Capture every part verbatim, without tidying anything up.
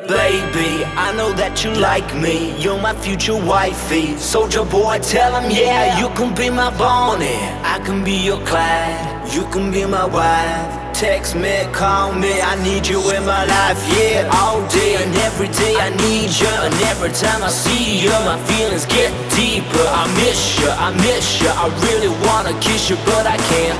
Baby, I know that you like me. You're my future wifey. Soldier boy, tell him, yeah, you can be my Bonnie. I can be your Clyde. You can be my wife. Text me, call me, I need you in my life, yeah. All day and every day I need you. And every time I see you, my feelings get deeper. I miss you, I miss you. I really wanna kiss you, but I can't.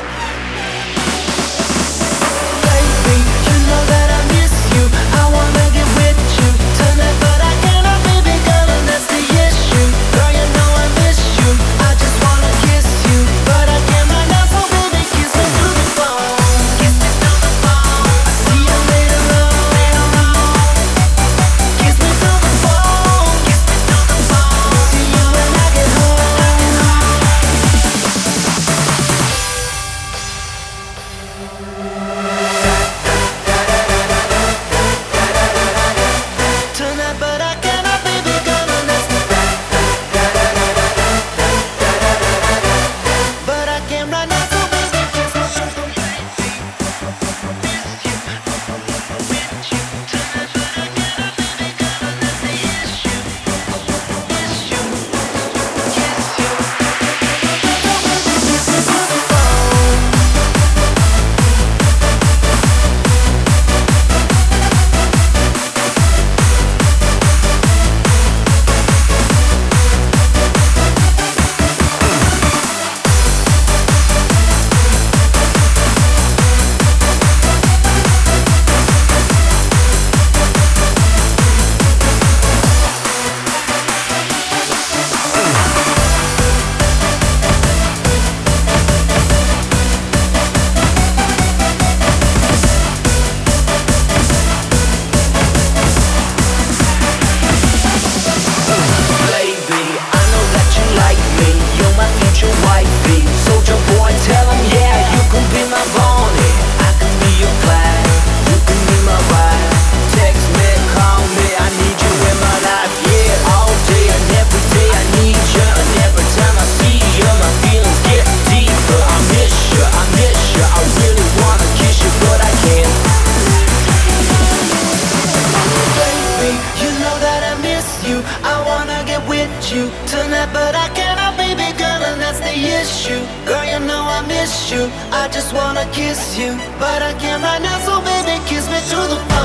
Baby, you know that I miss you. I wanna get with you tonight, but I cannot, baby girl, and that's the issue. Girl, you know I miss you. I just wanna kiss you, but I can't right now, so baby, kiss me through the phone. Kiss me through the phone. I'll see you later on. Kiss me through the phone. Kiss me through the phone. See you when I get home. Tonight, but I cannot, baby girl, and that's the but I can't right now, so baby, kiss me through the you tonight, but I cannot, baby girl, and that's the issue. Girl, you know I miss you. I just wanna kiss you, but I can't right now, so baby, kiss me through the phone.